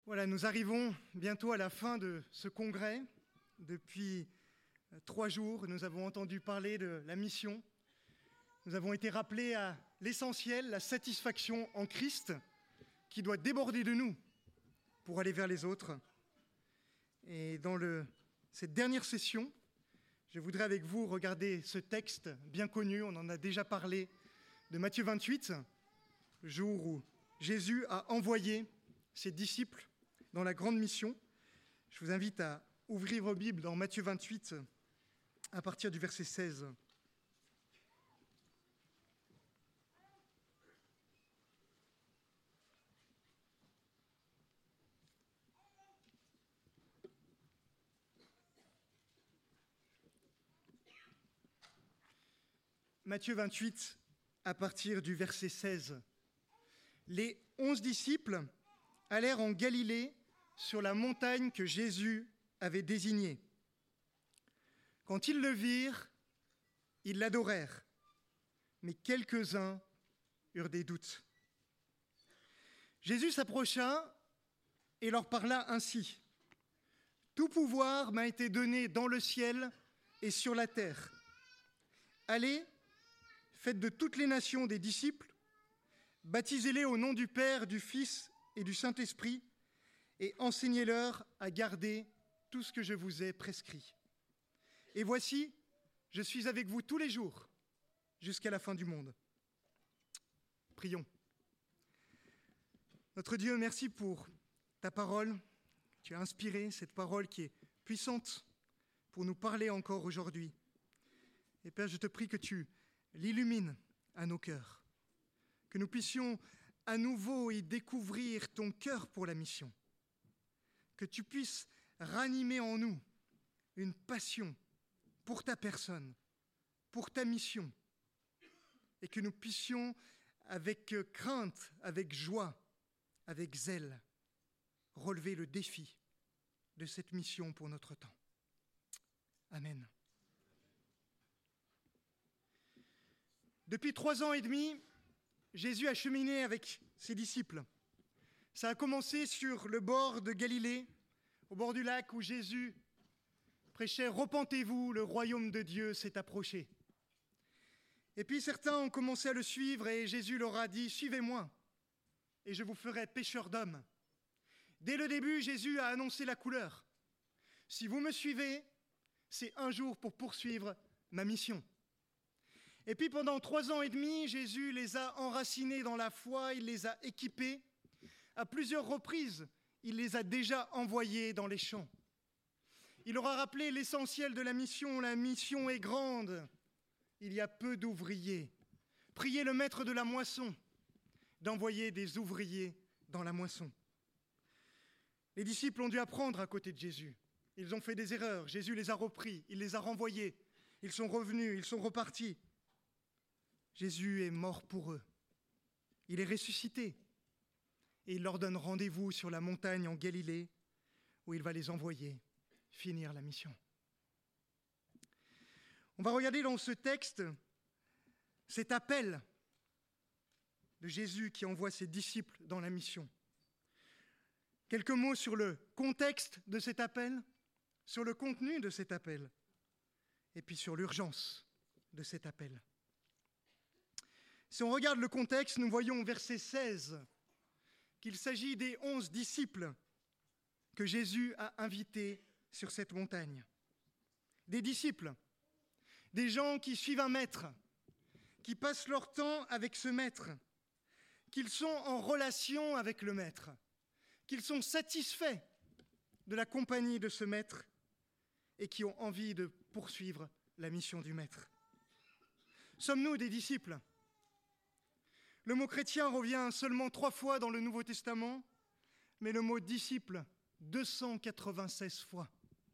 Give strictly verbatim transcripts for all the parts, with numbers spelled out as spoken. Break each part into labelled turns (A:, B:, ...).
A: Voilà, nous arrivons bientôt à la fin de ce congrès. Depuis trois jours, nous avons entendu parler de la mission. Nous avons été rappelés à l'essentiel, la satisfaction en Christ, qui doit déborder de nous pour aller vers les autres. Et dans le, cette dernière session, je voudrais avec vous regarder ce texte bien connu, on en a déjà parlé, de Matthieu vingt-huit, le jour où Jésus a envoyé ses disciples dans la grande mission. Je vous invite à ouvrir vos Bibles dans Matthieu vingt-huit, à partir du verset seize. Matthieu vingt-huit, à partir du verset seize. Les onze disciples allèrent en Galilée sur la montagne que Jésus avait désignée. Quand ils le virent, ils l'adorèrent, mais quelques-uns eurent des doutes. Jésus s'approcha et leur parla ainsi. « Tout pouvoir m'a été donné dans le ciel et sur la terre. Allez, faites de toutes les nations des disciples, baptisez-les au nom du Père, du Fils et du Saint-Esprit, et enseignez-leur à garder tout ce que je vous ai prescrit. Et voici, je suis avec vous tous les jours, jusqu'à la fin du monde. » Prions. Notre Dieu, merci pour ta parole. Tu as inspiré cette parole qui est puissante pour nous parler encore aujourd'hui. Et Père, je te prie que tu l'illumines à nos cœurs, que nous puissions à nouveau y découvrir ton cœur pour la mission, que tu puisses ranimer en nous une passion pour ta personne, pour ta mission, et que nous puissions avec crainte, avec joie, avec zèle, relever le défi de cette mission pour notre temps. Amen. Depuis trois ans et demi, Jésus a cheminé avec ses disciples. Ça a commencé sur le bord de Galilée, au bord du lac où Jésus prêchait « Repentez-vous, le royaume de Dieu s'est approché ». Et puis certains ont commencé à le suivre et Jésus leur a dit « Suivez-moi et je vous ferai pécheurs d'hommes ». Dès le début, Jésus a annoncé la couleur. Si vous me suivez, c'est un jour pour poursuivre ma mission. Et puis pendant trois ans et demi, Jésus les a enracinés dans la foi, il les a équipés. À plusieurs reprises, il les a déjà envoyés dans les champs. Il leur a rappelé l'essentiel de la mission. La mission est grande. Il y a peu d'ouvriers. Priez le maître de la moisson d'envoyer des ouvriers dans la moisson. Les disciples ont dû apprendre à côté de Jésus. Ils ont fait des erreurs. Jésus les a repris. Il les a renvoyés. Ils sont revenus. Ils sont repartis. Jésus est mort pour eux. Il est ressuscité. Et il leur donne rendez-vous sur la montagne en Galilée où il va les envoyer finir la mission. On va regarder dans ce texte cet appel de Jésus qui envoie ses disciples dans la mission. Quelques mots sur le contexte de cet appel, sur le contenu de cet appel, et puis sur l'urgence de cet appel. Si on regarde le contexte, nous voyons au verset seize qu'il s'agit des onze disciples que Jésus a invités sur cette montagne. Des disciples, des gens qui suivent un maître, qui passent leur temps avec ce maître, qu'ils sont en relation avec le maître, qu'ils sont satisfaits de la compagnie de ce maître et qui ont envie de poursuivre la mission du maître. Sommes-nous des disciples ? Le mot chrétien revient seulement trois fois dans le Nouveau Testament, mais le mot disciple, deux cent quatre-vingt-seize fois.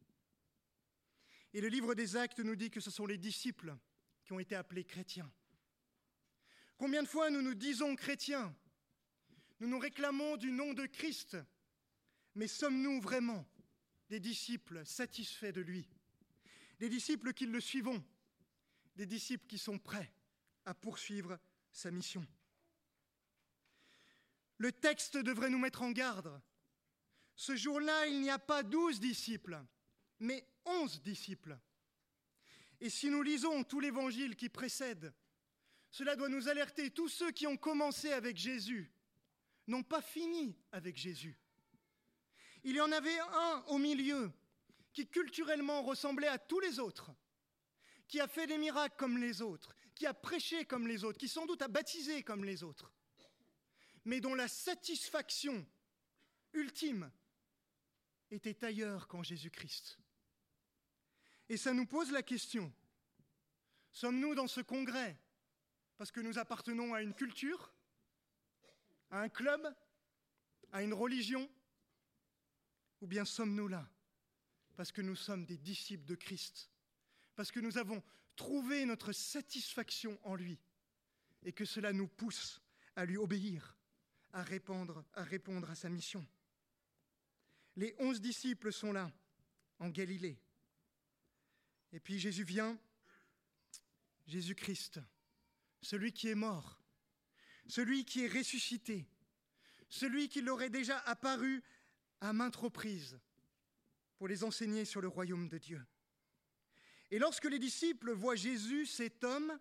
A: Et le livre des Actes nous dit que ce sont les disciples qui ont été appelés chrétiens. Combien de fois nous nous disons chrétiens ? Nous nous réclamons du nom de Christ, mais sommes-nous vraiment des disciples satisfaits de lui ? Des disciples qui le suivons, des disciples qui sont prêts à poursuivre sa mission. Le texte devrait nous mettre en garde. Ce jour-là, il n'y a pas douze disciples, mais onze disciples. Et si nous lisons tout l'évangile qui précède, cela doit nous alerter. Tous ceux qui ont commencé avec Jésus n'ont pas fini avec Jésus. Il y en avait un au milieu qui culturellement ressemblait à tous les autres, qui a fait des miracles comme les autres, qui a prêché comme les autres, qui sans doute a baptisé comme les autres, mais dont la satisfaction ultime était ailleurs qu'en Jésus-Christ. Et ça nous pose la question, sommes-nous dans ce congrès parce que nous appartenons à une culture, à un club, à une religion, ou bien sommes-nous là parce que nous sommes des disciples de Christ, parce que nous avons trouvé notre satisfaction en lui et que cela nous pousse à lui obéir, à répondre, à répondre à sa mission. Les onze disciples sont là, en Galilée. Et puis Jésus vient, Jésus-Christ, celui qui est mort, celui qui est ressuscité, celui qui leur est déjà apparu à maintes reprises pour les enseigner sur le royaume de Dieu. Et lorsque les disciples voient Jésus, cet homme,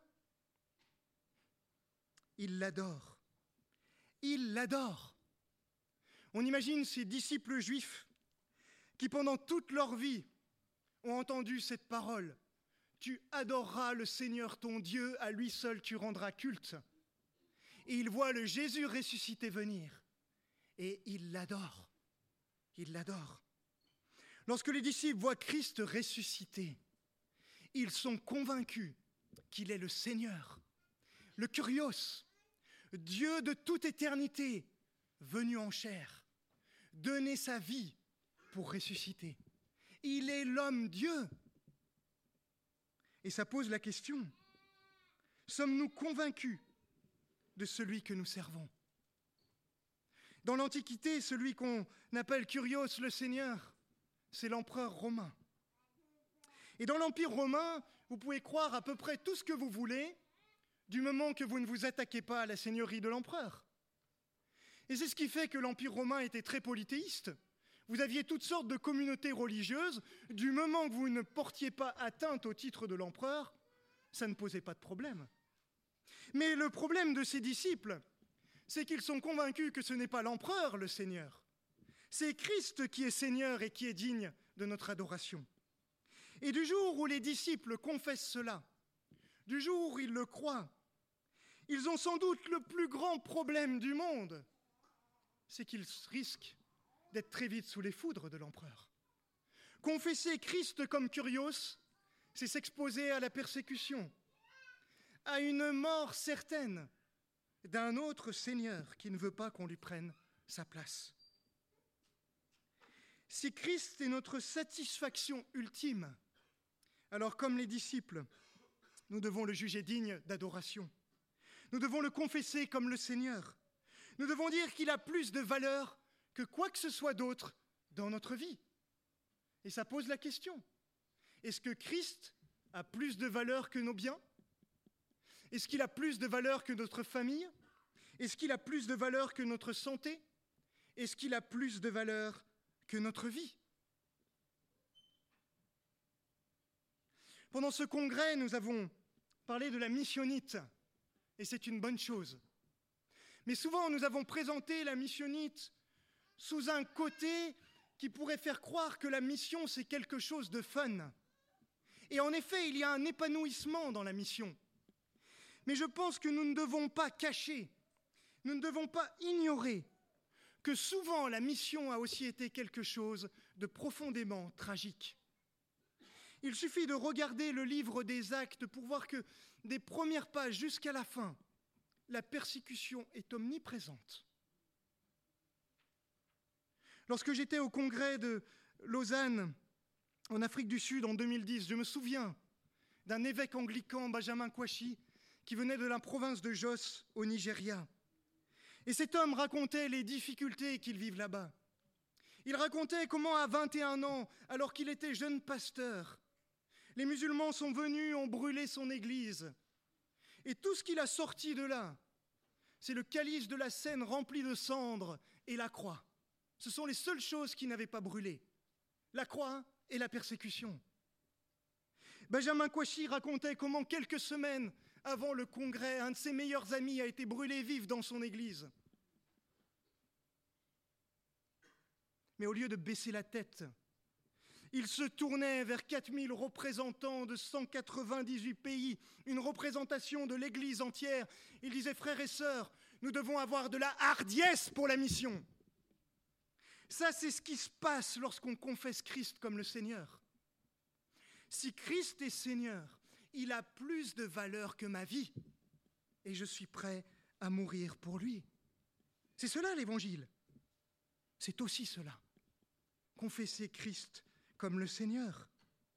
A: ils l'adorent. Ils l'adorent. On imagine ces disciples juifs qui, pendant toute leur vie, ont entendu cette parole. Tu adoreras le Seigneur ton Dieu, à lui seul tu rendras culte. Et ils voient le Jésus ressuscité venir. Et ils l'adorent. Ils l'adorent. Lorsque les disciples voient Christ ressuscité, ils sont convaincus qu'il est le Seigneur, le Kyrios, Dieu de toute éternité, venu en chair, donner sa vie pour ressusciter. Il est l'homme-Dieu. Et ça pose la question, sommes-nous convaincus de celui que nous servons? Dans l'Antiquité, celui qu'on appelle Kyrios, le Seigneur, c'est l'empereur romain. Et dans l'Empire romain, vous pouvez croire à peu près tout ce que vous voulez, du moment que vous ne vous attaquez pas à la seigneurie de l'empereur. Et c'est ce qui fait que l'Empire romain était très polythéiste. Vous aviez toutes sortes de communautés religieuses, du moment que vous ne portiez pas atteinte au titre de l'empereur, ça ne posait pas de problème. Mais le problème de ces disciples, c'est qu'ils sont convaincus que ce n'est pas l'empereur le Seigneur. C'est Christ qui est Seigneur et qui est digne de notre adoration. Et du jour où les disciples confessent cela, du jour où ils le croient, ils ont sans doute le plus grand problème du monde, c'est qu'ils risquent d'être très vite sous les foudres de l'empereur. Confesser Christ comme Kyrios, c'est s'exposer à la persécution, à une mort certaine d'un autre Seigneur qui ne veut pas qu'on lui prenne sa place. Si Christ est notre satisfaction ultime, alors comme les disciples, nous devons le juger digne d'adoration. Nous devons le confesser comme le Seigneur. Nous devons dire qu'il a plus de valeur que quoi que ce soit d'autre dans notre vie. Et ça pose la question. Est-ce que Christ a plus de valeur que nos biens? Est-ce qu'il a plus de valeur que notre famille? Est-ce qu'il a plus de valeur que notre santé? Est-ce qu'il a plus de valeur que notre vie? Pendant ce congrès, nous avons parlé de la missionnite, et c'est une bonne chose. Mais souvent, nous avons présenté la missionnite sous un côté qui pourrait faire croire que la mission, c'est quelque chose de fun. Et en effet, il y a un épanouissement dans la mission. Mais je pense que nous ne devons pas cacher, nous ne devons pas ignorer que souvent la mission a aussi été quelque chose de profondément tragique. Il suffit de regarder le livre des Actes pour voir que des premières pages jusqu'à la fin, la persécution est omniprésente. Lorsque j'étais au congrès de Lausanne, en Afrique du Sud, en deux mille dix, je me souviens d'un évêque anglican, Benjamin Kwashi, qui venait de la province de Jos, au Nigeria. Et cet homme racontait les difficultés qu'il vit là-bas. Il racontait comment, à vingt et un ans, alors qu'il était jeune pasteur, les musulmans sont venus, ont brûlé son église. Et tout ce qu'il a sorti de là, c'est le calice de la Seine rempli de cendres et la croix. Ce sont les seules choses qui n'avaient pas brûlé. La croix et la persécution. Benjamin Kouachi racontait comment quelques semaines avant le congrès, un de ses meilleurs amis a été brûlé vif dans son église. Mais au lieu de baisser la tête, il se tournait vers quatre mille représentants de cent quatre-vingt-dix-huit pays, une représentation de l'église entière. Il disait, frères et sœurs, nous devons avoir de la hardiesse pour la mission. Ça, c'est ce qui se passe lorsqu'on confesse Christ comme le Seigneur. Si Christ est Seigneur, il a plus de valeur que ma vie, et je suis prêt à mourir pour lui. C'est cela l'Évangile. C'est aussi cela. Confesser Christ comme le Seigneur.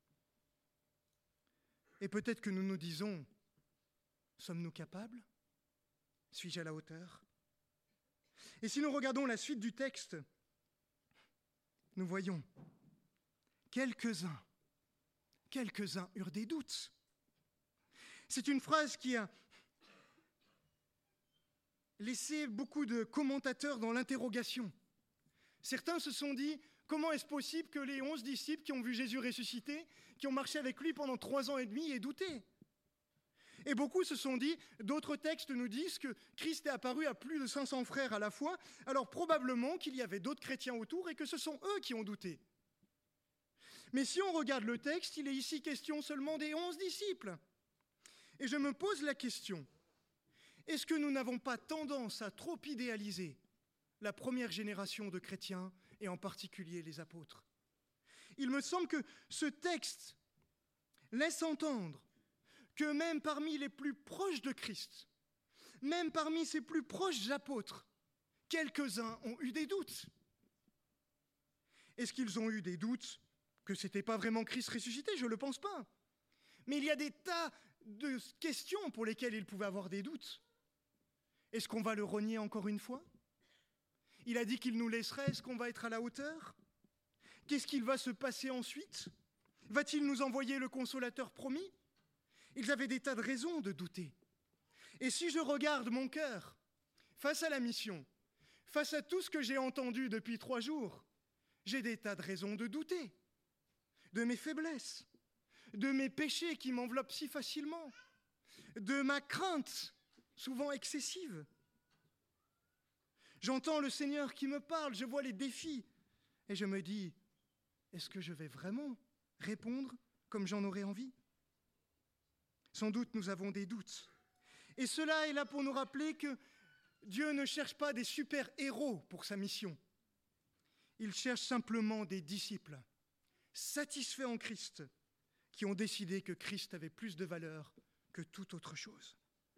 A: Et peut-être que nous nous disons, sommes-nous capables ? Suis-je à la hauteur ? Et si nous regardons la suite du texte, nous voyons quelques-uns, quelques-uns eurent des doutes. C'est une phrase qui a laissé beaucoup de commentateurs dans l'interrogation. Certains se sont dit, comment est-ce possible que les onze disciples qui ont vu Jésus ressuscité, qui ont marché avec lui pendant trois ans et demi, aient douté ? Et beaucoup se sont dit, d'autres textes nous disent que Christ est apparu à plus de cinq cents frères à la fois, alors probablement qu'il y avait d'autres chrétiens autour et que ce sont eux qui ont douté. Mais si on regarde le texte, il est ici question seulement des onze disciples. Et je me pose la question, est-ce que nous n'avons pas tendance à trop idéaliser la première génération de chrétiens, et en particulier les apôtres ? Il me semble que ce texte laisse entendre que même parmi les plus proches de Christ, même parmi ses plus proches apôtres, quelques-uns ont eu des doutes. Est-ce qu'ils ont eu des doutes que ce n'était pas vraiment Christ ressuscité ? Je ne le pense pas. Mais il y a des tas de questions pour lesquelles ils pouvaient avoir des doutes. Est-ce qu'on va le renier encore une fois ? Il a dit qu'il nous laisserait, est-ce qu'on va être à la hauteur ? Qu'est-ce qu'il va se passer ensuite ? Va-t-il nous envoyer le consolateur promis ? Ils avaient des tas de raisons de douter. Et si je regarde mon cœur face à la mission, face à tout ce que j'ai entendu depuis trois jours, j'ai des tas de raisons de douter, de mes faiblesses, de mes péchés qui m'enveloppent si facilement, de ma crainte, souvent excessive. J'entends le Seigneur qui me parle, je vois les défis, et je me dis, est-ce que je vais vraiment répondre comme j'en aurais envie ? Sans doute nous avons des doutes. Et cela est là pour nous rappeler que Dieu ne cherche pas des super-héros pour sa mission. Il cherche simplement des disciples, satisfaits en Christ, qui ont décidé que Christ avait plus de valeur que toute autre chose.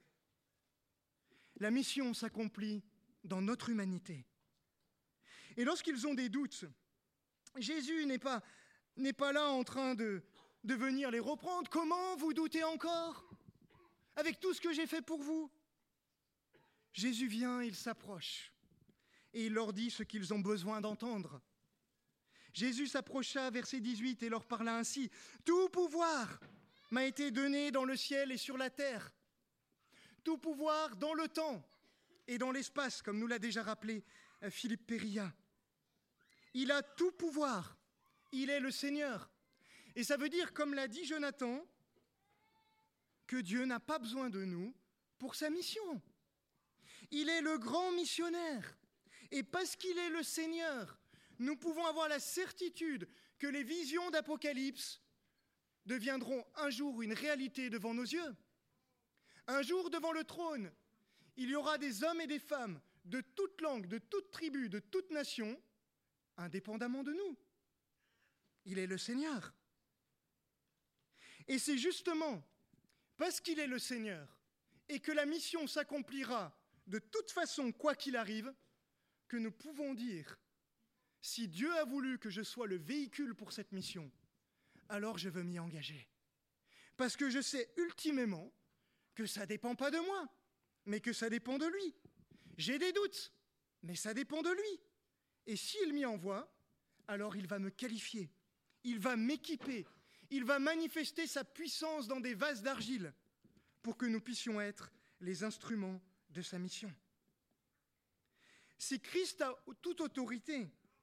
A: La mission s'accomplit dans notre humanité. Et lorsqu'ils ont des doutes, Jésus n'est pas, n'est pas là en train de, de venir les reprendre. Comment vous doutez encore ? Avec tout ce que j'ai fait pour vous ? Jésus vient, il s'approche et il leur dit ce qu'ils ont besoin d'entendre. Jésus s'approcha, verset dix-huit, et leur parla ainsi. « Tout pouvoir m'a été donné dans le ciel et sur la terre. Tout pouvoir dans le temps et dans l'espace, comme nous l'a déjà rappelé Philippe Péria. Il a tout pouvoir. Il est le Seigneur. » Et ça veut dire, comme l'a dit Jonathan, que Dieu n'a pas besoin de nous pour sa mission. Il est le grand missionnaire. Et parce qu'il est le Seigneur, nous pouvons avoir la certitude que les visions d'Apocalypse deviendront un jour une réalité devant nos yeux. Un jour devant le trône, il y aura des hommes et des femmes de toute langue, de toute tribu, de toute nation, indépendamment de nous. Il est le Seigneur. Et c'est justement parce qu'il est le Seigneur et que la mission s'accomplira de toute façon, quoi qu'il arrive, que nous pouvons dire, si Dieu a voulu que je sois le véhicule pour cette mission, alors je veux m'y engager. Parce que je sais ultimement que ça ne dépend pas de moi, mais que ça dépend de lui. J'ai des doutes, mais ça dépend de lui. Et s'il m'y envoie, alors il va me qualifier, il va m'équiper, il va manifester sa puissance dans des vases d'argile pour que nous puissions être les instruments de sa mission. Si Christ a toute autorité,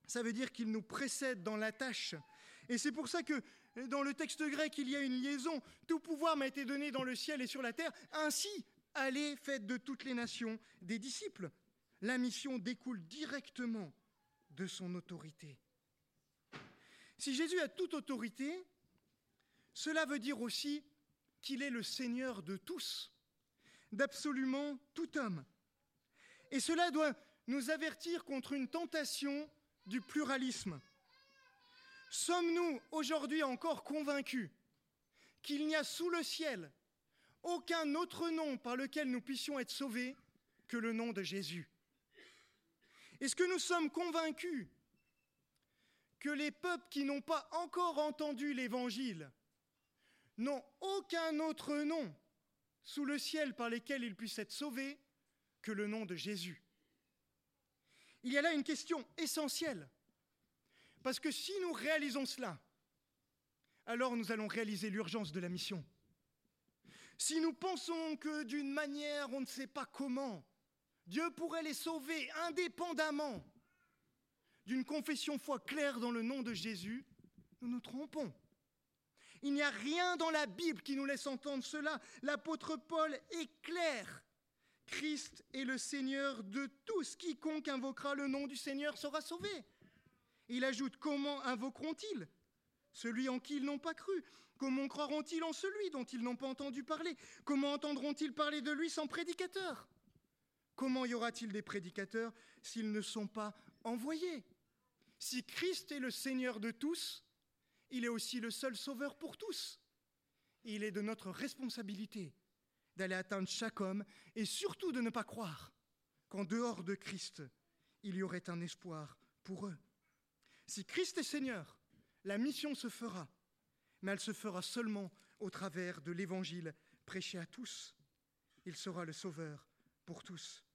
A: ça veut dire qu'il nous précède dans la tâche. Et c'est pour ça que dans le texte grec, il y a une liaison. Tout pouvoir m'a été donné dans le ciel et sur la terre. Ainsi, allez, faites de toutes les nations des disciples. La mission découle directement de son autorité. Si Jésus a toute autorité, cela veut dire aussi qu'il est le Seigneur de tous, d'absolument tout homme. Et cela doit nous avertir contre une tentation du pluralisme. Sommes-nous aujourd'hui encore convaincus qu'il n'y a sous le ciel aucun autre nom par lequel nous puissions être sauvés que le nom de Jésus? Est-ce que nous sommes convaincus que les peuples qui n'ont pas encore entendu l'Évangile n'ont aucun autre nom sous le ciel par lequel ils puissent être sauvés que le nom de Jésus? Il y a là une question essentielle, parce que si nous réalisons cela, alors nous allons réaliser l'urgence de la mission. Si nous pensons que d'une manière, on ne sait pas comment, Dieu pourrait les sauver indépendamment d'une confession foi claire dans le nom de Jésus, nous nous trompons. Il n'y a rien dans la Bible qui nous laisse entendre cela. L'apôtre Paul est clair. Christ est le Seigneur de tous. Quiconque invoquera le nom du Seigneur sera sauvé. Il ajoute, comment invoqueront-ils celui en qui ils n'ont pas cru? Comment croiront-ils en celui dont ils n'ont pas entendu parler? Comment entendront-ils parler de lui sans prédicateur? Comment y aura-t-il des prédicateurs s'ils ne sont pas envoyés? Si Christ est le Seigneur de tous, il est aussi le seul sauveur pour tous. Il est de notre responsabilité d'aller atteindre chaque homme et surtout de ne pas croire qu'en dehors de Christ, il y aurait un espoir pour eux. Si Christ est Seigneur, la mission se fera, mais elle se fera seulement au travers de l'Évangile prêché à tous. Il sera le Sauveur pour tous.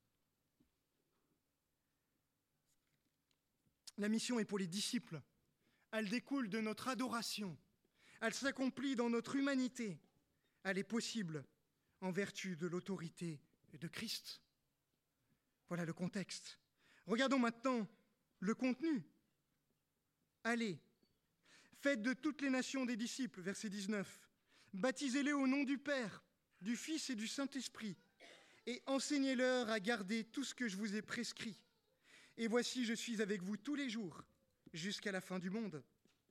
A: La mission est pour les disciples. Elle découle de notre adoration. Elle s'accomplit dans notre humanité. Elle est possible en vertu de l'autorité de Christ. Voilà le contexte. Regardons maintenant le contenu. Allez, faites de toutes les nations des disciples, verset dix-neuf. Baptisez-les au nom du Père, du Fils et du Saint-Esprit, et enseignez-leur à garder tout ce que je vous ai prescrit. Et voici, je suis avec vous tous les jours, jusqu'à la fin du monde.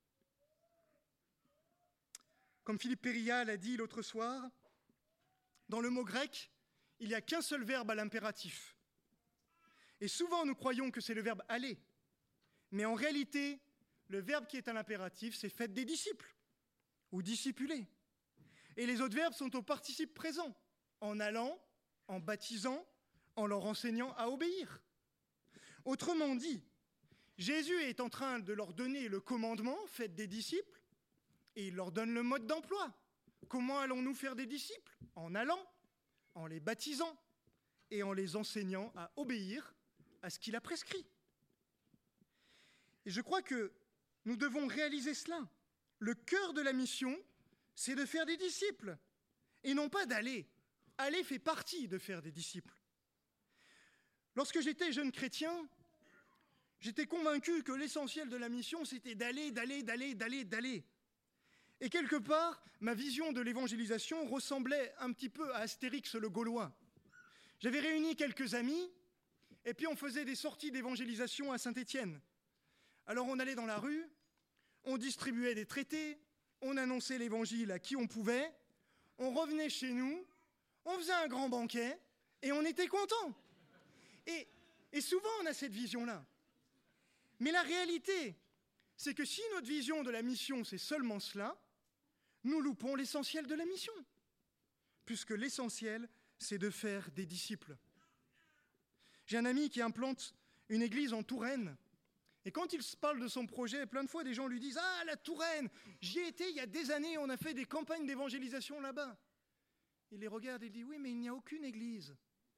A: Comme Philippe Péria l'a dit l'autre soir, dans le mot grec, il n'y a qu'un seul verbe à l'impératif. Et souvent, nous croyons que c'est le verbe « aller ». Mais en réalité, le verbe qui est à l'impératif, c'est « faites des disciples » ou « discipuler ». Et les autres verbes sont au participe présent, en allant, en baptisant, en leur enseignant à obéir. Autrement dit, Jésus est en train de leur donner le commandement « faites des disciples » et il leur donne le mode d'emploi. Comment allons-nous faire des disciples? En allant, en les baptisant et en les enseignant à obéir à ce qu'il a prescrit. Et je crois que nous devons réaliser cela. Le cœur de la mission, c'est de faire des disciples et non pas d'aller. Aller fait partie de faire des disciples. Lorsque j'étais jeune chrétien, j'étais convaincu que l'essentiel de la mission, c'était d'aller, d'aller, d'aller, d'aller, d'aller. Et quelque part, ma vision de l'évangélisation ressemblait un petit peu à Astérix le Gaulois. J'avais réuni quelques amis, et puis on faisait des sorties d'évangélisation à Saint-Étienne. Alors on allait dans la rue, on distribuait des traités, on annonçait l'évangile à qui on pouvait, on revenait chez nous, on faisait un grand banquet, et on était contents. Et, et souvent on a cette vision-là. Mais la réalité, c'est que si notre vision de la mission, c'est seulement cela, nous loupons l'essentiel de la mission, puisque l'essentiel, c'est de faire des disciples. J'ai un ami qui implante une église en Touraine, et quand il se parle de son projet, plein de fois, des gens lui disent « Ah, la Touraine, j'y ai été il y a des années, on a fait des campagnes d'évangélisation là-bas. » Il les regarde et il dit « Oui, mais il n'y a aucune église. »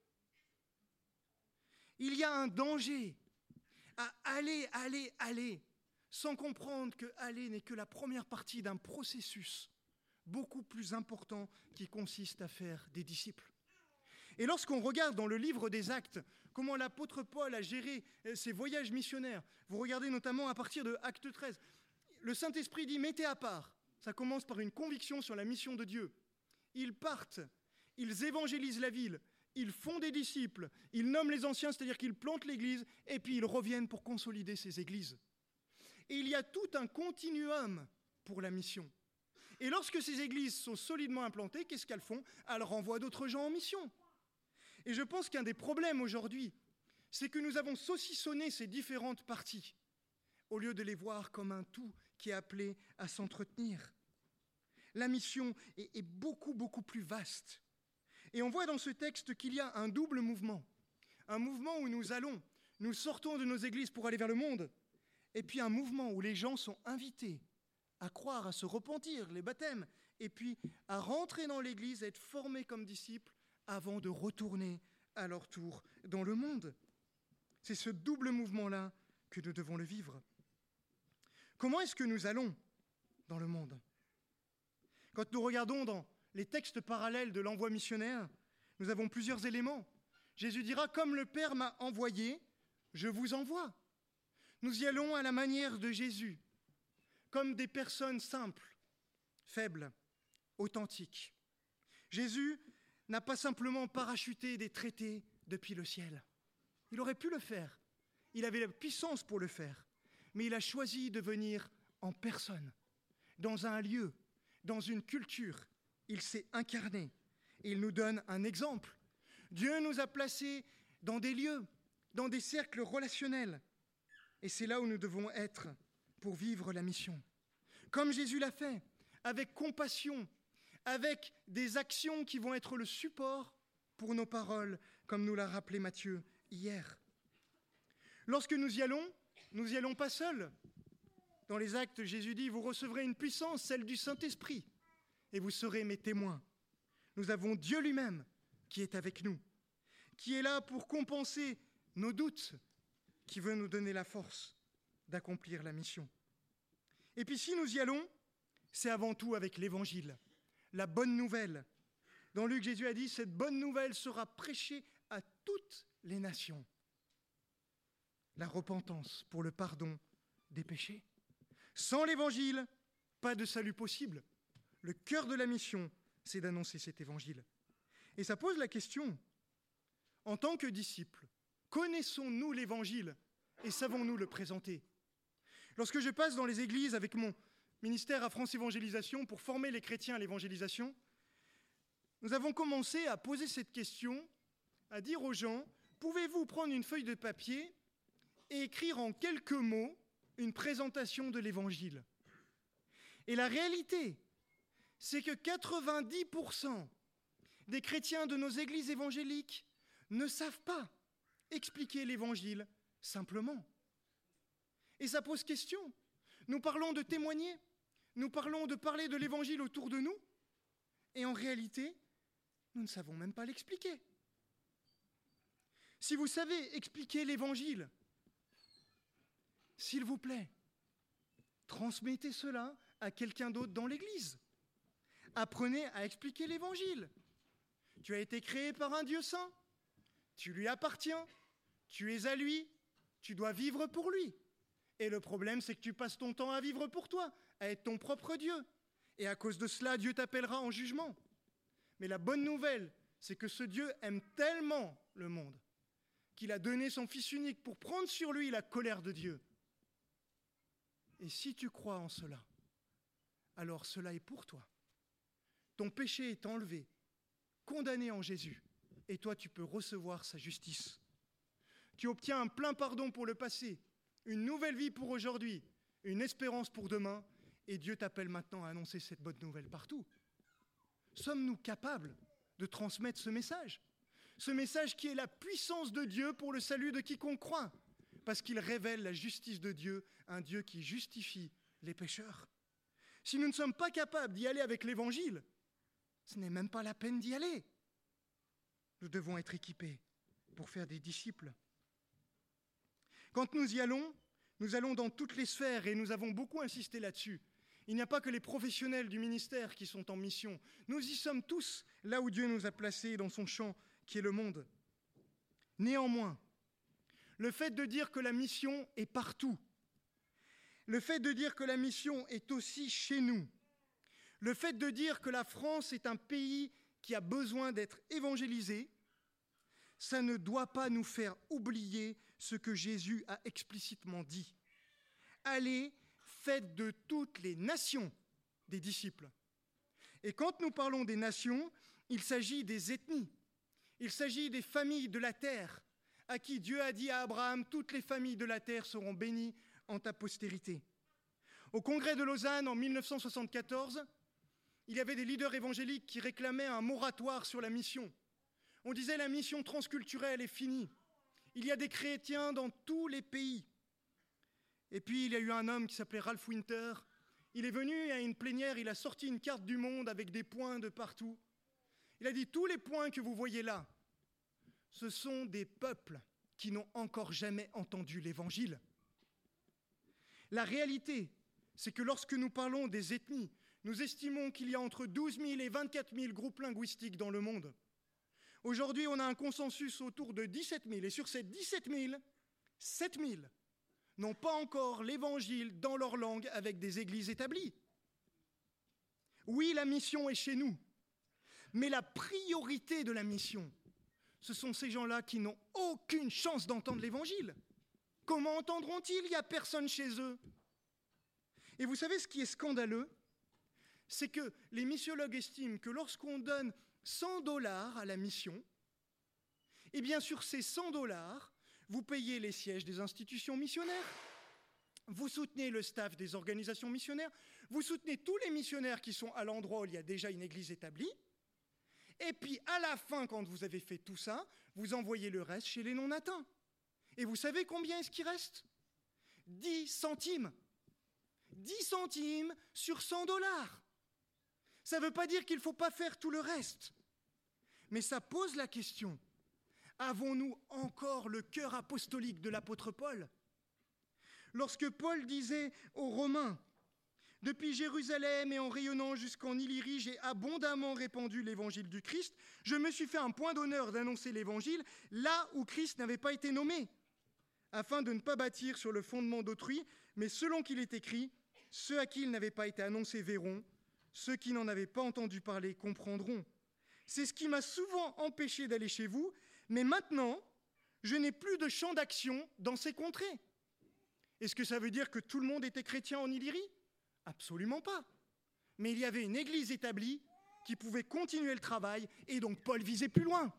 A: Il y a un danger à aller, aller, aller, sans comprendre que aller n'est que la première partie d'un processus beaucoup plus important qui consiste à faire des disciples. Et lorsqu'on regarde dans le livre des Actes comment l'apôtre Paul a géré ses voyages missionnaires, vous regardez notamment à partir de Acte treize, le Saint-Esprit dit « mettez à part ». Ça commence par une conviction sur la mission de Dieu. Ils partent, ils évangélisent la ville, ils font des disciples, ils nomment les anciens, c'est-à-dire qu'ils plantent l'église, et puis ils reviennent pour consolider ces églises. Et il y a tout un continuum pour la mission. Et lorsque ces églises sont solidement implantées, qu'est-ce qu'elles font ? Elles renvoient d'autres gens en mission. Et je pense qu'un des problèmes aujourd'hui, c'est que nous avons saucissonné ces différentes parties, au lieu de les voir comme un tout qui est appelé à s'entretenir. La mission est, est beaucoup, beaucoup plus vaste. Et on voit dans ce texte qu'il y a un double mouvement. Un mouvement où nous allons, nous sortons de nos églises pour aller vers le monde, et puis un mouvement où les gens sont invités à croire, à se repentir, les baptêmes, et puis à rentrer dans l'église, à être formés comme disciples, avant de retourner à leur tour dans le monde. C'est ce double mouvement-là que nous devons le vivre. Comment est-ce que nous allons dans le monde ? Quand nous regardons dans les textes parallèles de l'envoi missionnaire, nous avons plusieurs éléments. Jésus dira « Comme le Père m'a envoyé, je vous envoie ». Nous y allons à la manière de Jésus, comme des personnes simples, faibles, authentiques. Jésus n'a pas simplement parachuté des traités depuis le ciel. Il aurait pu le faire. Il avait la puissance pour le faire. Mais il a choisi de venir en personne, dans un lieu, dans une culture. Il s'est incarné et il nous donne un exemple. Dieu nous a placés dans des lieux, dans des cercles relationnels. Et c'est là où nous devons être pour vivre la mission. Comme Jésus l'a fait, avec compassion, avec des actions qui vont être le support pour nos paroles, comme nous l'a rappelé Matthieu hier. Lorsque nous y allons, nous n'y allons pas seuls. Dans les Actes, Jésus dit « Vous recevrez une puissance, celle du Saint-Esprit, et vous serez mes témoins. » Nous avons Dieu lui-même qui est avec nous, qui est là pour compenser nos doutes, qui veut nous donner la force d'accomplir la mission. Et puis si nous y allons, c'est avant tout avec l'Évangile, la bonne nouvelle. Dans Luc, Jésus a dit « Cette bonne nouvelle sera prêchée à toutes les nations. » La repentance pour le pardon des péchés. Sans l'Évangile, pas de salut possible. Le cœur de la mission, c'est d'annoncer cet Évangile. Et ça pose la question, en tant que disciples, connaissons-nous l'Évangile et savons-nous le présenter ? Lorsque je passe dans les églises avec mon ministère à France Évangélisation pour former les chrétiens à l'évangélisation, nous avons commencé à poser cette question, à dire aux gens, pouvez-vous prendre une feuille de papier et écrire en quelques mots une présentation de l'Évangile ? Et la réalité, c'est que quatre-vingt-dix pour cent des chrétiens de nos églises évangéliques ne savent pas expliquer l'Évangile simplement. Et ça pose question. Nous parlons de témoigner, nous parlons de parler de l'Évangile autour de nous, et en réalité, nous ne savons même pas l'expliquer. Si vous savez expliquer l'Évangile, s'il vous plaît, transmettez cela à quelqu'un d'autre dans l'Église. Apprenez à expliquer l'Évangile. Tu as été créé par un Dieu saint, tu lui appartiens, tu es à lui, tu dois vivre pour lui. Et le problème, c'est que tu passes ton temps à vivre pour toi, à être ton propre Dieu. Et à cause de cela, Dieu t'appellera en jugement. Mais la bonne nouvelle, c'est que ce Dieu aime tellement le monde qu'il a donné son Fils unique pour prendre sur lui la colère de Dieu. Et si tu crois en cela, alors cela est pour toi. Ton péché est enlevé, condamné en Jésus, et toi tu peux recevoir sa justice. Tu obtiens un plein pardon pour le passé, une nouvelle vie pour aujourd'hui, une espérance pour demain, et Dieu t'appelle maintenant à annoncer cette bonne nouvelle partout. Sommes-nous capables de transmettre ce message ? Ce message qui est la puissance de Dieu pour le salut de quiconque croit, parce qu'il révèle la justice de Dieu, un Dieu qui justifie les pécheurs. Si nous ne sommes pas capables d'y aller avec l'Évangile, ce n'est même pas la peine d'y aller. Nous devons être équipés pour faire des disciples. Quand nous y allons, nous allons dans toutes les sphères et nous avons beaucoup insisté là-dessus. Il n'y a pas que les professionnels du ministère qui sont en mission. Nous y sommes tous là où Dieu nous a placés dans son champ qui est le monde. Néanmoins, le fait de dire que la mission est partout, le fait de dire que la mission est aussi chez nous, le fait de dire que la France est un pays qui a besoin d'être évangélisé, ça ne doit pas nous faire oublier ce que Jésus a explicitement dit. Allez, faites de toutes les nations des disciples. Et quand nous parlons des nations, il s'agit des ethnies, il s'agit des familles de la terre, à qui Dieu a dit à Abraham, toutes les familles de la terre seront bénies en ta postérité. Au congrès de Lausanne en mille neuf cent soixante-quatorze, il y avait des leaders évangéliques qui réclamaient un moratoire sur la mission. On disait la mission transculturelle est finie. Il y a des chrétiens dans tous les pays. Et puis il y a eu un homme qui s'appelait Ralph Winter. Il est venu à une plénière, il a sorti une carte du monde avec des points de partout. Il a dit, tous les points que vous voyez là, ce sont des peuples qui n'ont encore jamais entendu l'Évangile. La réalité, c'est que lorsque nous parlons des ethnies, nous estimons qu'il y a entre douze mille et vingt-quatre mille groupes linguistiques dans le monde. Aujourd'hui, on a un consensus autour de dix-sept mille, et sur ces dix-sept mille, sept mille n'ont pas encore l'Évangile dans leur langue avec des églises établies. Oui, la mission est chez nous, mais la priorité de la mission, ce sont ces gens-là qui n'ont aucune chance d'entendre l'Évangile. Comment entendront-ils ? Il n'y a personne chez eux. Et vous savez ce qui est scandaleux ? C'est que les missiologues estiment que lorsqu'on donne cent dollars à la mission, et bien sur ces cent dollars, vous payez les sièges des institutions missionnaires, vous soutenez le staff des organisations missionnaires, vous soutenez tous les missionnaires qui sont à l'endroit où il y a déjà une église établie, et puis à la fin, quand vous avez fait tout ça, vous envoyez le reste chez les non-atteints. Et vous savez combien est-ce qu'il reste ? dix centimes. dix centimes sur cent dollars. Ça ne veut pas dire qu'il ne faut pas faire tout le reste. Mais ça pose la question, avons-nous encore le cœur apostolique de l'apôtre Paul ? Lorsque Paul disait aux Romains, « Depuis Jérusalem et en rayonnant jusqu'en Illyrie, j'ai abondamment répandu l'évangile du Christ. Je me suis fait un point d'honneur d'annoncer l'évangile là où Christ n'avait pas été nommé, afin de ne pas bâtir sur le fondement d'autrui, mais selon qu'il est écrit, ceux à qui il n'avait pas été annoncé verront, ceux qui n'en avaient pas entendu parler comprendront. C'est ce qui m'a souvent empêché d'aller chez vous, mais maintenant, je n'ai plus de champ d'action dans ces contrées. » Est-ce que ça veut dire que tout le monde était chrétien en Illyrie ? Absolument pas. Mais il y avait une église établie qui pouvait continuer le travail, et donc Paul visait plus loin.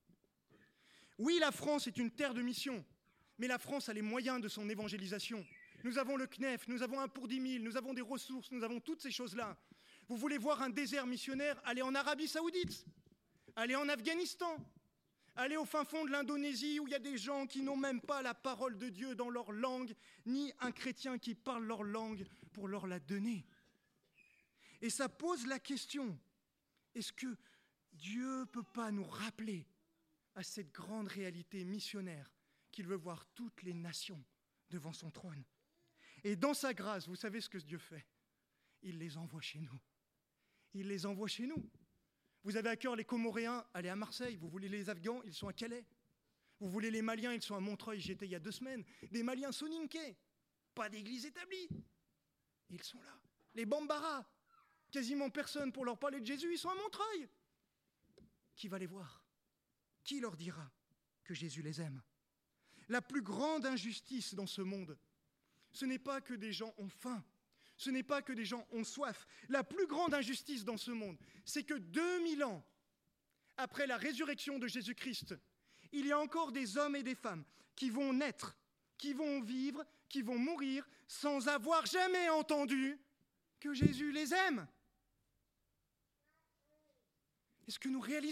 A: Oui, la France est une terre de mission, mais la France a les moyens de son évangélisation. Nous avons le C N E F, nous avons un pour dix mille, nous avons des ressources, nous avons toutes ces choses-là. Vous voulez voir un désert missionnaire ? Allez en Arabie Saoudite, allez en Afghanistan, allez au fin fond de l'Indonésie où il y a des gens qui n'ont même pas la parole de Dieu dans leur langue, ni un chrétien qui parle leur langue pour leur la donner. Et ça pose la question, est-ce que Dieu ne peut pas nous rappeler à cette grande réalité missionnaire qu'il veut voir toutes les nations devant son trône ? Et dans sa grâce, vous savez ce que Dieu fait ? Il les envoie chez nous. Il les envoie chez nous. Vous avez à cœur les Comoréens, allez à Marseille. Vous voulez les Afghans, ils sont à Calais. Vous voulez les Maliens, ils sont à Montreuil, j'y étais il y a deux semaines. Des Maliens soninké, pas d'église établie. Ils sont là. Les Bambara, quasiment personne pour leur parler de Jésus, ils sont à Montreuil. Qui va les voir ? Qui leur dira que Jésus les aime ? La plus grande injustice dans ce monde, ce n'est pas que des gens ont faim, ce n'est pas que des gens ont soif. La plus grande injustice dans ce monde, c'est que deux mille ans après la résurrection de Jésus-Christ, il y a encore des hommes et des femmes qui vont naître, qui vont vivre, qui vont mourir sans avoir jamais entendu que Jésus les aime. Est-ce que nous réalisons ?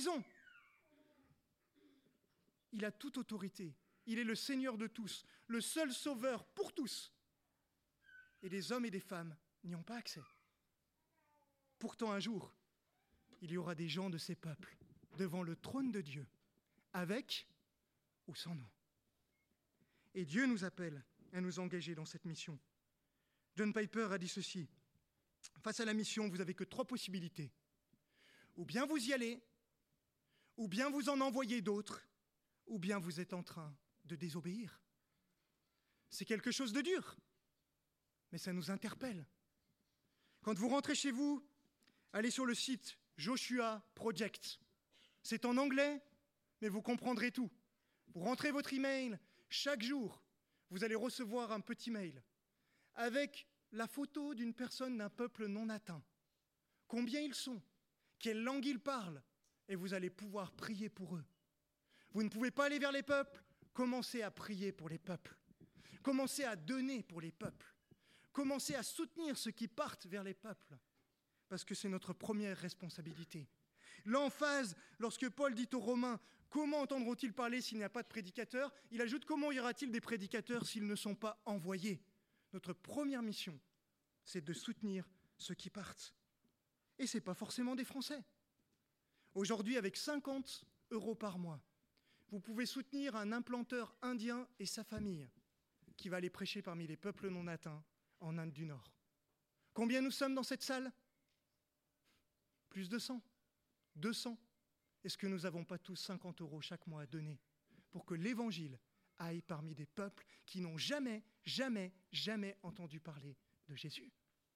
A: Il a toute autorité. Il est le Seigneur de tous, le seul sauveur pour tous. Et des hommes et des femmes n'y ont pas accès. Pourtant, un jour, il y aura des gens de ces peuples devant le trône de Dieu, avec ou sans nous. Et Dieu nous appelle à nous engager dans cette mission. John Piper a dit ceci, face à la mission, vous n'avez que trois possibilités. Ou bien vous y allez, ou bien vous en envoyez d'autres, ou bien vous êtes en train de désobéir. C'est quelque chose de dur, mais ça nous interpelle. Quand vous rentrez chez vous, allez sur le site Joshua Project. C'est en anglais, mais vous comprendrez tout. Vous rentrez votre email, chaque jour, vous allez recevoir un petit mail avec la photo d'une personne d'un peuple non atteint. Combien ils sont, quelle langue ils parlent, et vous allez pouvoir prier pour eux. Vous ne pouvez pas aller vers les peuples, commencez à prier pour les peuples. Commencez à donner pour les peuples. Commencez à soutenir ceux qui partent vers les peuples, parce que c'est notre première responsabilité. L'emphase, lorsque Paul dit aux Romains « Comment entendront-ils parler s'il n'y a pas de prédicateurs ?» Il ajoute « Comment y aura-t-il des prédicateurs s'ils ne sont pas envoyés ?» Notre première mission, c'est de soutenir ceux qui partent. Et ce n'est pas forcément des Français. Aujourd'hui, avec cinquante euros par mois, vous pouvez soutenir un implanteur indien et sa famille qui va aller prêcher parmi les peuples non atteints en Inde du Nord. Combien nous sommes dans cette salle ? Plus de cent, deux cents. Est-ce que nous n'avons pas tous cinquante euros chaque mois à donner pour que l'Évangile aille parmi des peuples qui n'ont jamais, jamais, jamais entendu parler de Jésus ?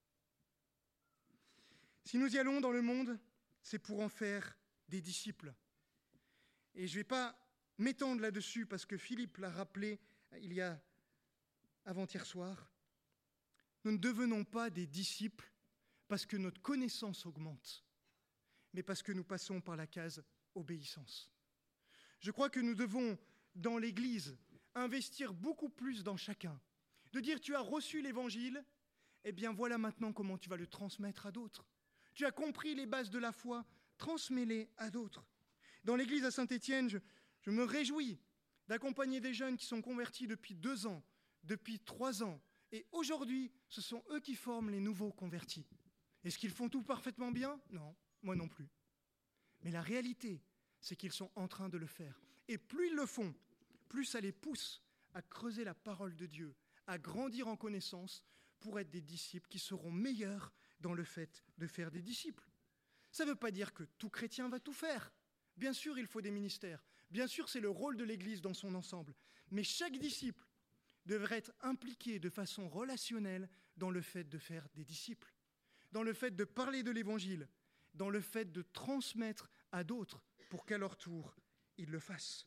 A: Si nous y allons dans le monde, c'est pour en faire des disciples. Et je ne vais pas m'étendre là-dessus parce que Philippe l'a rappelé il y a avant-hier soir. Nous ne devenons pas des disciples parce que notre connaissance augmente, mais parce que nous passons par la case obéissance. Je crois que nous devons, dans l'Église, investir beaucoup plus dans chacun. De dire, tu as reçu l'Évangile, eh bien voilà maintenant comment tu vas le transmettre à d'autres. Tu as compris les bases de la foi, transmets-les à d'autres. Dans l'Église à Saint-Étienne, je, je me réjouis d'accompagner des jeunes qui sont convertis depuis deux ans, depuis trois ans, et aujourd'hui, ce sont eux qui forment les nouveaux convertis. Est-ce qu'ils font tout parfaitement bien ? Non, moi non plus. Mais la réalité, c'est qu'ils sont en train de le faire. Et plus ils le font, plus ça les pousse à creuser la parole de Dieu, à grandir en connaissance pour être des disciples qui seront meilleurs dans le fait de faire des disciples. Ça ne veut pas dire que tout chrétien va tout faire. Bien sûr, il faut des ministères. Bien sûr, c'est le rôle de l'Église dans son ensemble. Mais chaque disciple devrait être impliqué de façon relationnelle dans le fait de faire des disciples, dans le fait de parler de l'Évangile, dans le fait de transmettre à d'autres pour qu'à leur tour, ils le fassent.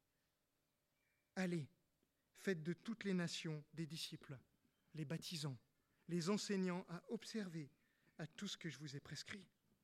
A: Allez, faites de toutes les nations des disciples, les baptisant, les enseignant à observer à tout ce que je vous ai prescrit.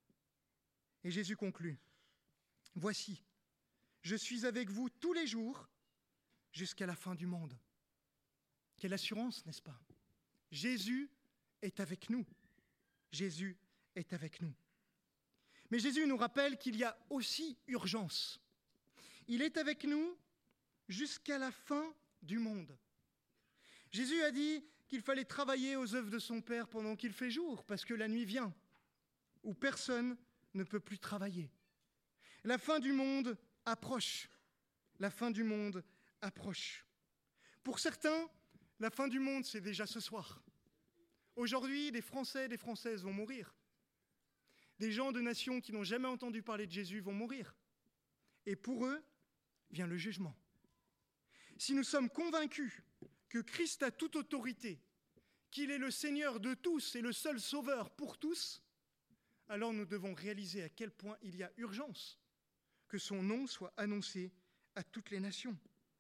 A: Et Jésus conclut, « Voici, je suis avec vous tous les jours jusqu'à la fin du monde. » Quelle assurance, n'est-ce pas ? Jésus est avec nous. Jésus est avec nous. Mais Jésus nous rappelle qu'il y a aussi urgence. Il est avec nous jusqu'à la fin du monde. Jésus a dit qu'il fallait travailler aux œuvres de son Père pendant qu'il fait jour, parce que la nuit vient, où personne ne peut plus travailler. La fin du monde approche. La fin du monde approche. Pour certains, la fin du monde, c'est déjà ce soir. Aujourd'hui, des Français et des Françaises vont mourir. Des gens de nations qui n'ont jamais entendu parler de Jésus vont mourir. Et pour eux, vient le jugement. Si nous sommes convaincus que Christ a toute autorité, qu'il est le Seigneur de tous et le seul Sauveur pour tous, alors nous devons réaliser à quel point il y a urgence que son nom soit annoncé à toutes les nations.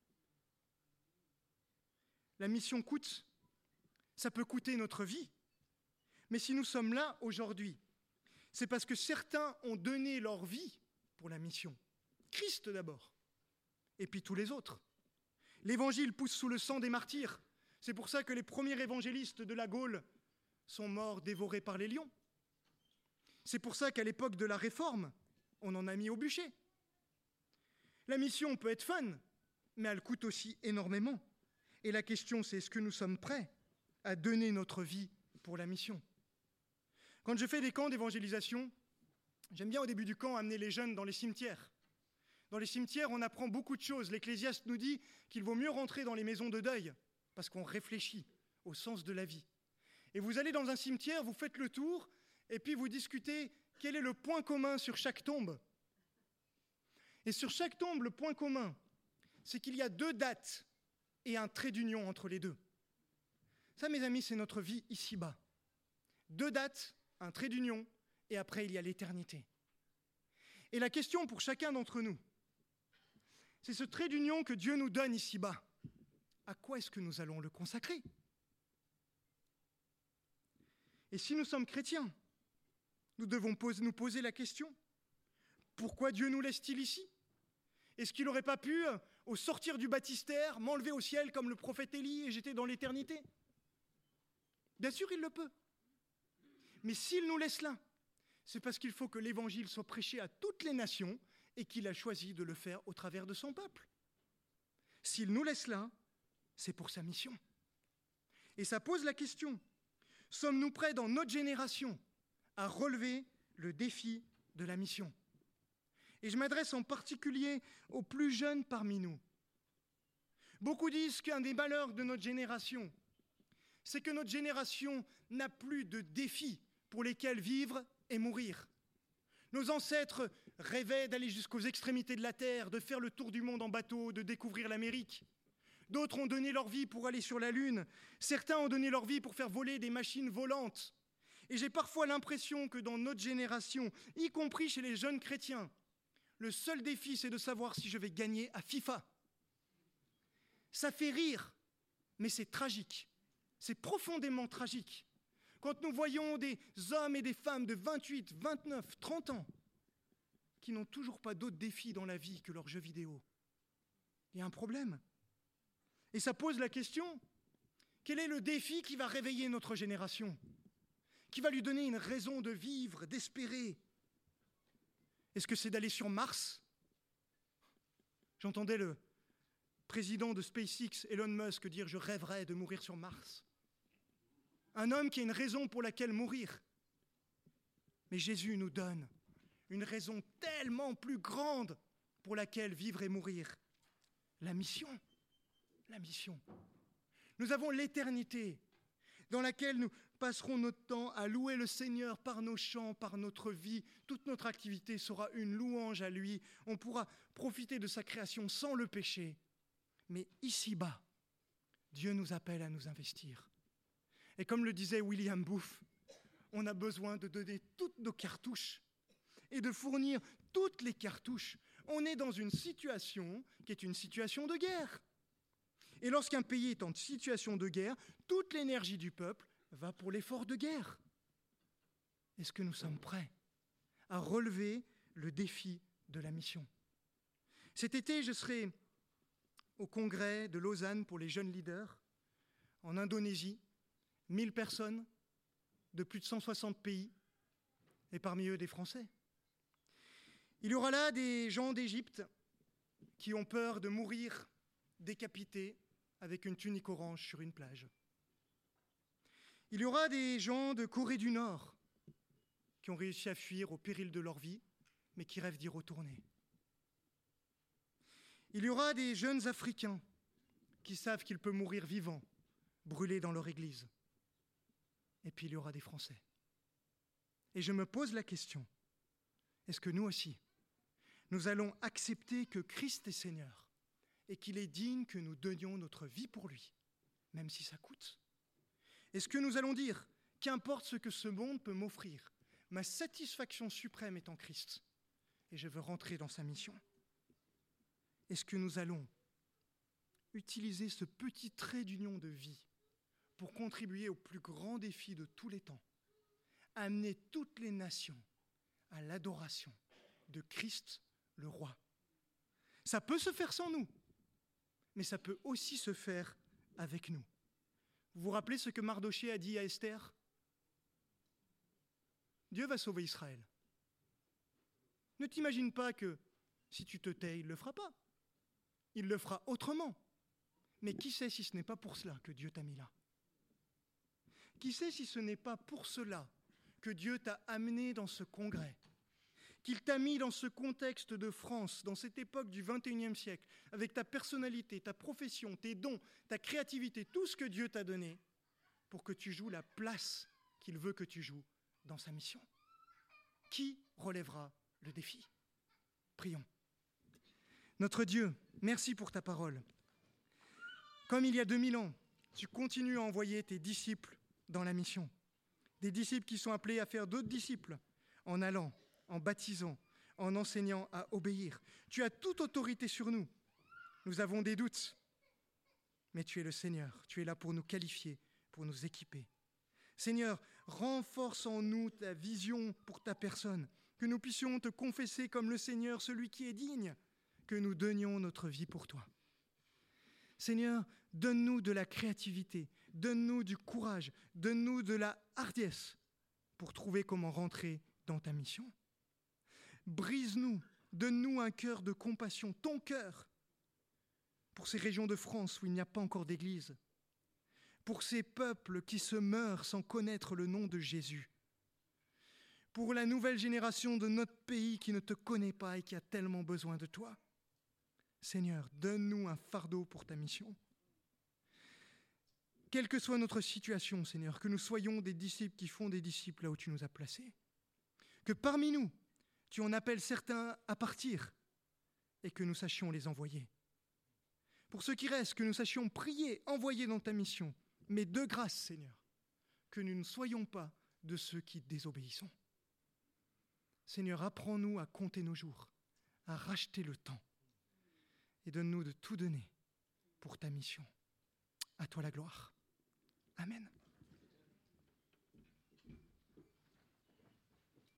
A: La mission coûte, ça peut coûter notre vie, mais si nous sommes là aujourd'hui, c'est parce que certains ont donné leur vie pour la mission. Christ d'abord, et puis tous les autres. L'Évangile pousse sous le sang des martyrs. C'est pour ça que les premiers évangélistes de la Gaule sont morts dévorés par les lions. C'est pour ça qu'à l'époque de la Réforme, on en a mis au bûcher. La mission peut être fun, mais elle coûte aussi énormément. Et la question, c'est est-ce que nous sommes prêts à donner notre vie pour la mission ? Quand je fais des camps d'évangélisation, j'aime bien au début du camp amener les jeunes dans les cimetières. Dans les cimetières, on apprend beaucoup de choses. L'Ecclésiaste nous dit qu'il vaut mieux rentrer dans les maisons de deuil, parce qu'on réfléchit au sens de la vie. Et vous allez dans un cimetière, vous faites le tour, et puis vous discutez quel est le point commun sur chaque tombe. Et sur chaque tombe, le point commun, c'est qu'il y a deux dates et un trait d'union entre les deux. Ça, mes amis, c'est notre vie ici-bas. Deux dates, un trait d'union, et après, il y a l'éternité. Et la question pour chacun d'entre nous, c'est ce trait d'union que Dieu nous donne ici-bas. À quoi est-ce que nous allons le consacrer ? Et si nous sommes chrétiens, nous devons pose, nous poser la question, pourquoi Dieu nous laisse-t-il ici ? Est-ce qu'il n'aurait pas pu, au sortir du baptistère, m'enlever au ciel comme le prophète Élie et j'étais dans l'éternité ? Bien sûr, il le peut. Mais s'il nous laisse là, c'est parce qu'il faut que l'évangile soit prêché à toutes les nations et qu'il a choisi de le faire au travers de son peuple. S'il nous laisse là, c'est pour sa mission. Et ça pose la question, sommes-nous prêts dans notre génération à relever le défi de la mission ? Et je m'adresse en particulier aux plus jeunes parmi nous. Beaucoup disent qu'un des malheurs de notre génération, c'est que notre génération n'a plus de défis pour lesquels vivre et mourir. Nos ancêtres rêvaient d'aller jusqu'aux extrémités de la terre, de faire le tour du monde en bateau, de découvrir l'Amérique. D'autres ont donné leur vie pour aller sur la Lune. Certains ont donné leur vie pour faire voler des machines volantes. Et j'ai parfois l'impression que dans notre génération, y compris chez les jeunes chrétiens, le seul défi, c'est de savoir si je vais gagner à FIFA. Ça fait rire, mais c'est tragique. C'est profondément tragique. Quand nous voyons des hommes et des femmes de vingt-huit, vingt-neuf, trente ans qui n'ont toujours pas d'autres défis dans la vie que leurs jeux vidéo, il y a un problème. Et ça pose la question, quel est le défi qui va réveiller notre génération ? Qui va lui donner une raison de vivre, d'espérer ? Est-ce que c'est d'aller sur Mars ? J'entendais le président de SpaceX, Elon Musk, dire « Je rêverais de mourir sur Mars ». Un homme qui a une raison pour laquelle mourir. Mais Jésus nous donne une raison tellement plus grande pour laquelle vivre et mourir. La mission. La mission. Nous avons l'éternité dans laquelle nous passerons notre temps à louer le Seigneur par nos chants, par notre vie. Toute notre activité sera une louange à lui. On pourra profiter de sa création sans le péché. Mais ici-bas, Dieu nous appelle à nous investir. Et comme le disait William Booth, on a besoin de donner toutes nos cartouches et de fournir toutes les cartouches. On est dans une situation qui est une situation de guerre. Et lorsqu'un pays est en situation de guerre, toute l'énergie du peuple va pour l'effort de guerre. Est-ce que nous sommes prêts à relever le défi de la mission ? Cet été, je serai au congrès de Lausanne pour les jeunes leaders, en Indonésie, mille personnes de plus de cent soixante pays, et parmi eux des Français. Il y aura là des gens d'Égypte qui ont peur de mourir décapités avec une tunique orange sur une plage. Il y aura des gens de Corée du Nord qui ont réussi à fuir au péril de leur vie, mais qui rêvent d'y retourner. Il y aura des jeunes Africains qui savent qu'ils peuvent mourir vivants, brûlés dans leur église. Et puis il y aura des Français. Et je me pose la question, est-ce que nous aussi, nous allons accepter que Christ est Seigneur et qu'il est digne que nous donnions notre vie pour lui, même si ça coûte ? Est-ce que nous allons dire, qu'importe ce que ce monde peut m'offrir, ma satisfaction suprême est en Christ et je veux rentrer dans sa mission ? Est-ce que nous allons utiliser ce petit trait d'union de vie pour contribuer au plus grand défi de tous les temps, amener toutes les nations à l'adoration de Christ le Roi ? Ça peut se faire sans nous, mais ça peut aussi se faire avec nous. Vous vous rappelez ce que Mardochée a dit à Esther ? Dieu va sauver Israël. Ne t'imagine pas que si tu te tais, il ne le fera pas. Il le fera autrement. Mais qui sait si ce n'est pas pour cela que Dieu t'a mis là ? Qui sait si ce n'est pas pour cela que Dieu t'a amené dans ce congrès ? Qu'il t'a mis dans ce contexte de France, dans cette époque du vingt et unième siècle, avec ta personnalité, ta profession, tes dons, ta créativité, tout ce que Dieu t'a donné, pour que tu joues la place qu'il veut que tu joues dans sa mission. Qui relèvera le défi ? Prions. Notre Dieu, merci pour ta parole. Comme il y a deux mille ans, tu continues à envoyer tes disciples dans la mission. Des disciples qui sont appelés à faire d'autres disciples, en allant, en baptisant, en enseignant à obéir. Tu as toute autorité sur nous. Nous avons des doutes, mais tu es le Seigneur. Tu es là pour nous qualifier, pour nous équiper. Seigneur, renforce en nous ta vision pour ta personne, que nous puissions te confesser comme le Seigneur, celui qui est digne, que nous donnions notre vie pour toi. Seigneur, donne-nous de la créativité, donne-nous du courage, donne-nous de la hardiesse pour trouver comment rentrer dans ta mission. Brise-nous, donne-nous un cœur de compassion, ton cœur, pour ces régions de France où il n'y a pas encore d'église, pour ces peuples qui se meurent sans connaître le nom de Jésus, pour la nouvelle génération de notre pays qui ne te connaît pas et qui a tellement besoin de toi. Seigneur, donne-nous un fardeau pour ta mission. Quelle que soit notre situation, Seigneur, que nous soyons des disciples qui font des disciples là où tu nous as placés, que parmi nous, tu en appelles certains à partir et que nous sachions les envoyer. Pour ceux qui restent, que nous sachions prier, envoyer dans ta mission, mais de grâce, Seigneur, que nous ne soyons pas de ceux qui désobéissons. Seigneur, apprends-nous à compter nos jours, à racheter le temps et donne-nous de tout donner pour ta mission. À toi la gloire. Amen.